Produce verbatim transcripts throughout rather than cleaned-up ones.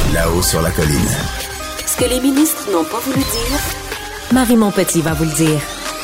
Là-haut sur la colline. Ce que les ministres n'ont pas voulu dire, Marie Montpetit va vous le dire.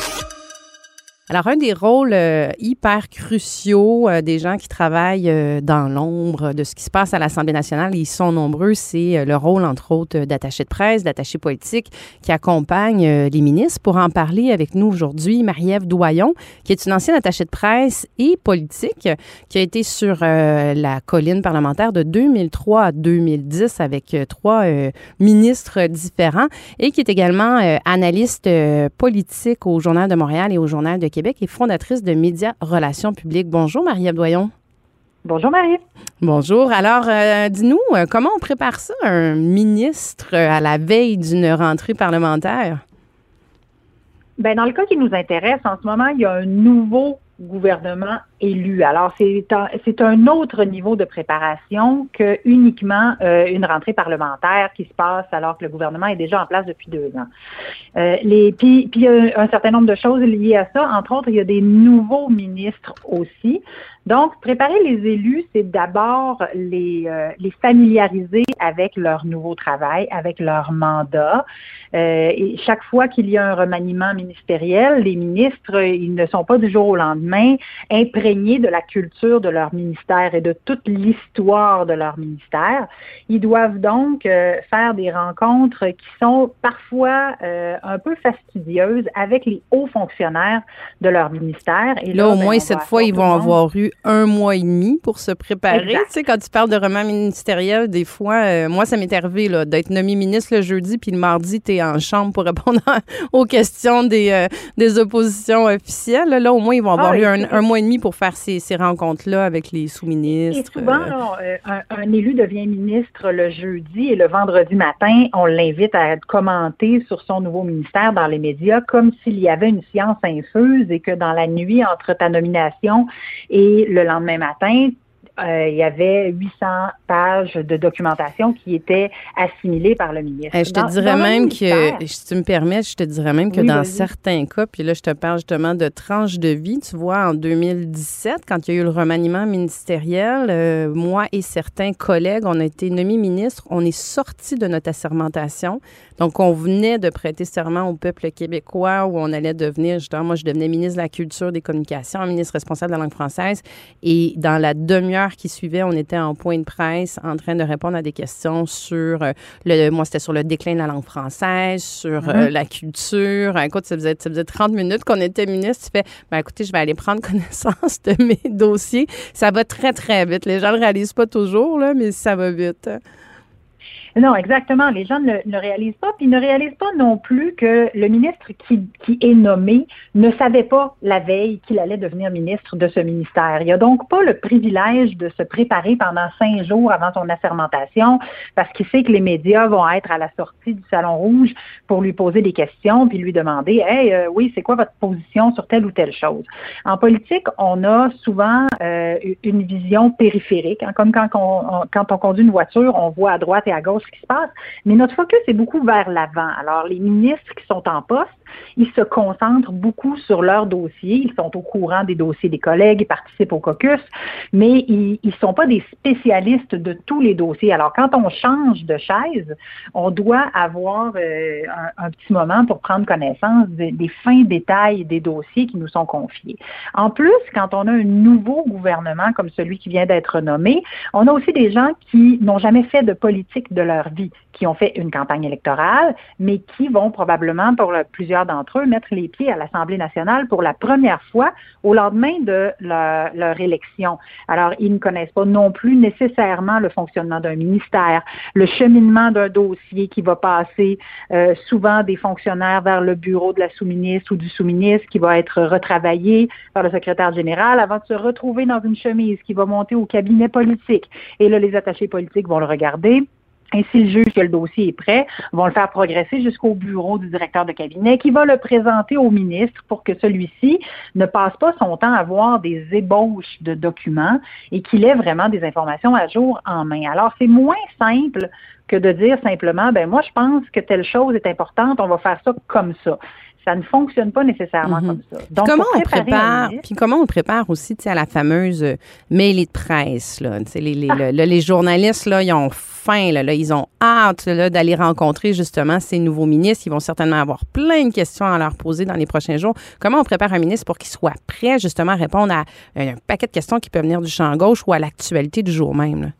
Alors, un des rôles euh, hyper cruciaux euh, des gens qui travaillent euh, dans l'ombre de ce qui se passe à l'Assemblée nationale, ils sont nombreux, c'est euh, le rôle, entre autres, d'attaché de presse, d'attaché politique qui accompagne euh, les ministres. Pour en parler avec nous aujourd'hui, Marie-Ève Doyon, qui est une ancienne attachée de presse et politique, qui a été sur euh, la colline parlementaire de deux mille trois à deux mille dix avec euh, trois euh, ministres différents et qui est également euh, analyste euh, politique au Journal de Montréal et au Journal de Québec et fondatrice de Médias Relations publiques. Bonjour, Marie-Ève Doyon. Bonjour, Marie. Bonjour. Alors, euh, dis-nous, euh, comment on prépare ça, un ministre euh, à la veille d'une rentrée parlementaire? Bien, dans le cas qui nous intéresse, en ce moment, il y a un nouveau gouvernement élu. Alors, c'est un, c'est un autre niveau de préparation que uniquement euh, une rentrée parlementaire qui se passe alors que le gouvernement est déjà en place depuis deux ans. Euh, les, puis, puis, il y a un certain nombre de choses liées à ça. Entre autres, il y a des nouveaux ministres aussi. Donc, préparer les élus, c'est d'abord les, euh, les familiariser avec leur nouveau travail, avec leur mandat. Euh, et chaque fois qu'il y a un remaniement ministériel, les ministres, ils ne sont pas du jour au lendemain imprégnés de la culture de leur ministère et de toute l'histoire de leur ministère. Ils doivent donc euh, faire des rencontres qui sont parfois euh, un peu fastidieuses avec les hauts fonctionnaires de leur ministère. Et là, là, au ben, moins, cette fois, ils vont avoir eu un mois et demi pour se préparer. Exact. Tu sais, quand tu parles de remaniement ministériel, des fois, euh, moi, ça m'est arrivé là, d'être nommé ministre le jeudi, puis le mardi, tu es en chambre pour répondre aux questions des, euh, des oppositions officielles. Là, au moins, ils vont avoir ah, eu un, un mois et demi pour faire ces, ces rencontres-là avec les sous-ministres. Et souvent, euh, là, un, un élu devient ministre le jeudi et le vendredi matin, on l'invite à commenter sur son nouveau ministère dans les médias comme s'il y avait une science infuse et que dans la nuit entre ta nomination et le lendemain matin, Euh, il y avait huit cents pages de documentation qui étaient assimilées par le ministre. Eh, je te dans, dirais dans même que, si tu me permets, je te dirais même que oui, dans vas-y. certains cas, puis là, je te parle justement de tranches de vie, tu vois, en deux mille dix-sept, quand il y a eu le remaniement ministériel, euh, moi et certains collègues, on a été nommés ministres, on est sortis de notre assermentation. Donc, on venait de prêter serment au peuple québécois où on allait devenir, justement, moi, je devenais ministre de la Culture, des Communications, ministre responsable de la langue française. Et dans la demi-heure qui suivait, on était en point de presse en train de répondre à des questions sur, euh, le, moi, c'était sur le déclin de la langue française, sur mm-hmm. euh, la culture. Écoute, ça faisait, ça faisait trente minutes qu'on était ministre. Tu fais, ben écoutez, je vais aller prendre connaissance de mes dossiers. Ça va très, très vite. Les gens ne le réalisent pas toujours, là, mais ça va vite. Non, exactement. Les gens ne le, ne réalisent pas, puis ils ne réalisent pas non plus que le ministre qui, qui est nommé ne savait pas la veille qu'il allait devenir ministre de ce ministère. Il n'a donc pas le privilège de se préparer pendant cinq jours avant son assermentation parce qu'il sait que les médias vont être à la sortie du Salon Rouge pour lui poser des questions puis lui demander « Hey, euh, oui, c'est quoi votre position sur telle ou telle chose? » En politique, on a souvent euh, une vision périphérique, hein, comme quand on, on, quand on conduit une voiture, on voit à droite et à gauche ce qui se passe, mais notre focus est beaucoup vers l'avant. Alors, les ministres qui sont en poste, ils se concentrent beaucoup sur leurs dossiers, ils sont au courant des dossiers des collègues, ils participent au caucus, mais ils ne sont pas des spécialistes de tous les dossiers. Alors, quand on change de chaise, on doit avoir euh, un, un petit moment pour prendre connaissance des, des fins détails des dossiers qui nous sont confiés. En plus, quand on a un nouveau gouvernement comme celui qui vient d'être nommé, on a aussi des gens qui n'ont jamais fait de politique de leur vie, qui ont fait une campagne électorale, mais qui vont probablement, pour le, plusieurs d'entre eux, mettre les pieds à l'Assemblée nationale pour la première fois au lendemain de leur, leur élection. Alors, ils ne connaissent pas non plus nécessairement le fonctionnement d'un ministère, le cheminement d'un dossier qui va passer euh, souvent des fonctionnaires vers le bureau de la sous-ministre ou du sous-ministre qui va être retravaillé par le secrétaire général avant de se retrouver dans une chemise qui va monter au cabinet politique. Et là, les attachés politiques vont le regarder. Et s'ils jugent que le dossier est prêt, vont le faire progresser jusqu'au bureau du directeur de cabinet qui va le présenter au ministre pour que celui-ci ne passe pas son temps à voir des ébauches de documents et qu'il ait vraiment des informations à jour en main. Alors, c'est moins simple que de dire simplement, ben moi, je pense que telle chose est importante, on va faire ça comme ça. Ça ne fonctionne pas nécessairement mm-hmm. comme ça. Donc, comment on prépare, puis comment on le prépare aussi, tu sais, à la fameuse euh, mêlée de presse, là. Tu sais, les, les, ah. là, les journalistes, là, ils ont faim, là, là ils ont hâte, là, d'aller rencontrer, justement, ces nouveaux ministres. Ils vont certainement avoir plein de questions à leur poser dans les prochains jours. Comment on prépare un ministre pour qu'il soit prêt, justement, à répondre à un paquet de questions qui peuvent venir du champ gauche ou à l'actualité du jour même, là?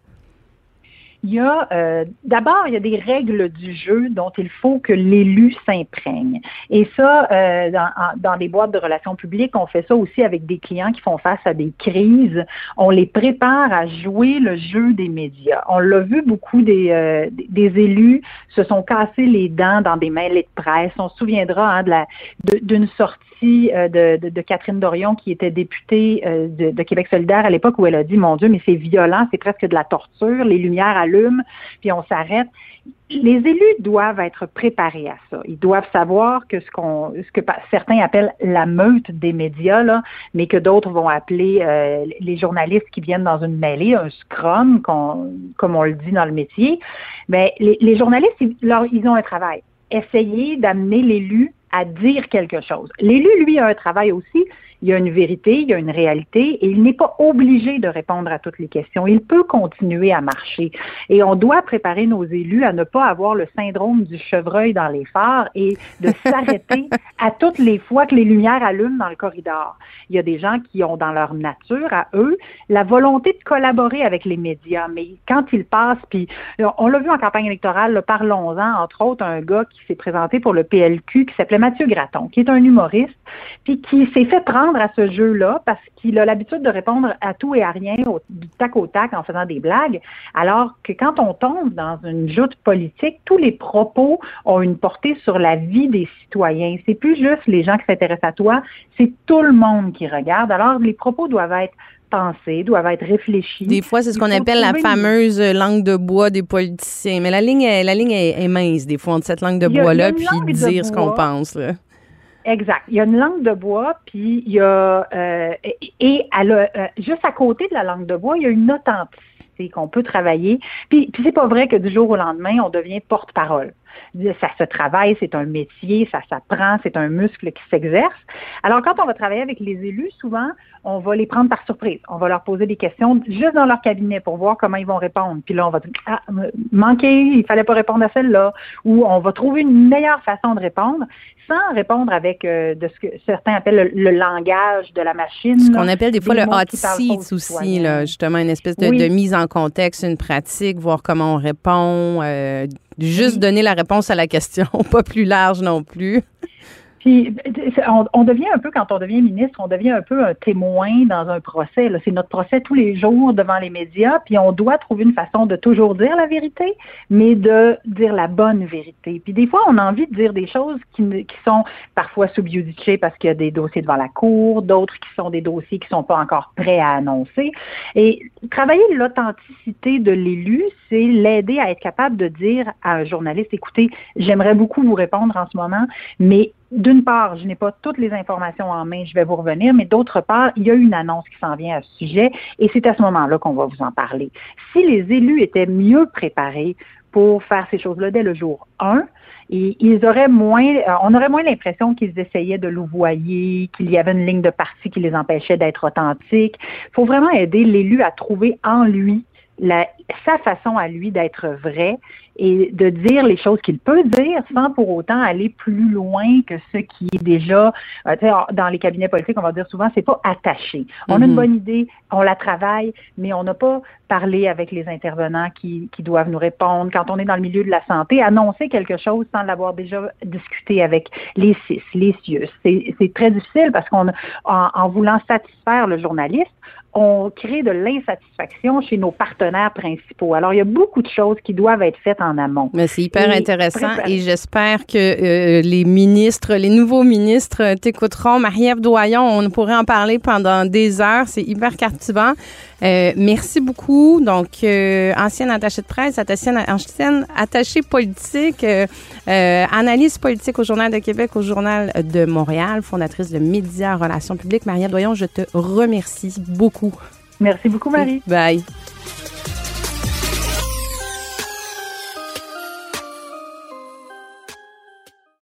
Il y a, euh, d'abord, il y a des règles du jeu dont il faut que l'élu s'imprègne. Et ça, euh, dans, dans des boîtes de relations publiques, on fait ça aussi avec des clients qui font face à des crises. On les prépare à jouer le jeu des médias. On l'a vu, beaucoup des, euh, des élus se sont cassés les dents dans des mêlées de presse. On se souviendra hein, de la, de, d'une sortie De, de, de Catherine Dorion, qui était députée euh, de, de Québec solidaire à l'époque, où elle a dit, mon Dieu, mais c'est violent, c'est presque de la torture, les lumières allument, puis on s'arrête. Les élus doivent être préparés à ça. Ils doivent savoir que ce qu'on, ce que certains appellent la meute des médias, là, mais que d'autres vont appeler euh, les journalistes qui viennent dans une mêlée, un scrum, qu'on, comme on le dit dans le métier. Mais les, les journalistes, ils, leur, ils ont un travail. Essayer d'amener l'élu à dire quelque chose. L'élu, lui, a un travail aussi. Il y a une vérité, il y a une réalité et il n'est pas obligé de répondre à toutes les questions. Il peut continuer à marcher. Et on doit préparer nos élus à ne pas avoir le syndrome du chevreuil dans les phares et de s'arrêter à toutes les fois que les lumières allument dans le corridor. Il y a des gens qui ont dans leur nature, à eux, la volonté de collaborer avec les médias. Mais quand ils passent, puis on l'a vu en campagne électorale, là, parlons-en, entre autres, un gars qui s'est présenté pour le P L Q qui s'appelait Mathieu Gratton, qui est un humoriste, puis qui s'est fait prendre à ce jeu-là parce qu'il a l'habitude de répondre à tout et à rien au, du tac au tac en faisant des blagues, alors que quand on tombe dans une joute politique, tous les propos ont une portée sur la vie des citoyens. C'est plus juste les gens qui s'intéressent à toi, c'est tout le monde qui regarde. Alors, les propos doivent être pensés, doivent être réfléchis. Des fois, c'est ce qu'on appelle la fameuse une... langue de bois des politiciens. Mais la ligne est, la ligne est, est mince, des fois, entre cette langue de bois-là puis dire ce qu'on pense, là. Exact. Il y a une langue de bois, puis il y a euh, et, et à le, euh, juste à côté de la langue de bois, il y a une authenticité qu'on peut travailler. Puis, puis c'est pas vrai que du jour au lendemain, on devient porte-parole. Ça se travaille, c'est un métier, ça s'apprend, c'est un muscle qui s'exerce. Alors, quand on va travailler avec les élus, souvent, on va les prendre par surprise. On va leur poser des questions juste dans leur cabinet pour voir comment ils vont répondre. Puis là, on va dire, ah, manqué, il fallait pas répondre à celle-là. Ou on va trouver une meilleure façon de répondre sans répondre avec euh, de ce que certains appellent le, le langage de la machine. Ce qu'on appelle des fois le hot seat aussi, là, justement, une espèce de, oui. de mise en contexte, une pratique, voir comment on répond, euh, juste oui. donner la réponse à la question, pas plus large non plus. Puis, on, on devient un peu, quand on devient ministre, on devient un peu un témoin dans un procès. Là. C'est notre procès tous les jours devant les médias, puis on doit trouver une façon de toujours dire la vérité, mais de dire la bonne vérité. Puis des fois, on a envie de dire des choses qui, qui sont parfois sub judice parce qu'il y a des dossiers devant la cour, d'autres qui sont des dossiers qui ne sont pas encore prêts à annoncer. Et travailler l'authenticité de l'élu, c'est l'aider à être capable de dire à un journaliste, écoutez, j'aimerais beaucoup vous répondre en ce moment, mais d'une part, je n'ai pas toutes les informations en main, je vais vous revenir, mais d'autre part, il y a une annonce qui s'en vient à ce sujet et c'est à ce moment-là qu'on va vous en parler. Si les élus étaient mieux préparés pour faire ces choses-là dès le jour un, et ils auraient moins, on aurait moins l'impression qu'ils essayaient de louvoyer, qu'il y avait une ligne de parti qui les empêchait d'être authentiques. Il faut vraiment aider l'élu à trouver en lui La, sa façon à lui d'être vrai et de dire les choses qu'il peut dire sans pour autant aller plus loin que ce qui est déjà, euh, dans les cabinets politiques, on va dire souvent, c'est pas attaché. On mm-hmm. a une bonne idée, on la travaille, mais on n'a pas parlé avec les intervenants qui, qui doivent nous répondre. Quand on est dans le milieu de la santé, annoncer quelque chose sans l'avoir déjà discuté avec les C I S, les C I U S, c'est, c'est très difficile parce qu'on, en, en voulant satisfaire le journaliste, on crée de l'insatisfaction chez nos partenaires principaux. Alors, il y a beaucoup de choses qui doivent être faites en amont. Mais c'est hyper et intéressant préparé. Et j'espère que euh, les ministres, les nouveaux ministres t'écouteront. Marie-Ève Doyon, on pourrait en parler pendant des heures. C'est hyper captivant. Euh, merci beaucoup. Donc, euh, ancienne attachée de presse, ancienne, ancienne attachée politique, euh, euh, analyse politique au Journal de Québec, au Journal de Montréal, fondatrice de Médias Relations publiques. Marie-Ève Doyon, je te remercie beaucoup. Merci beaucoup, Marie. Bye.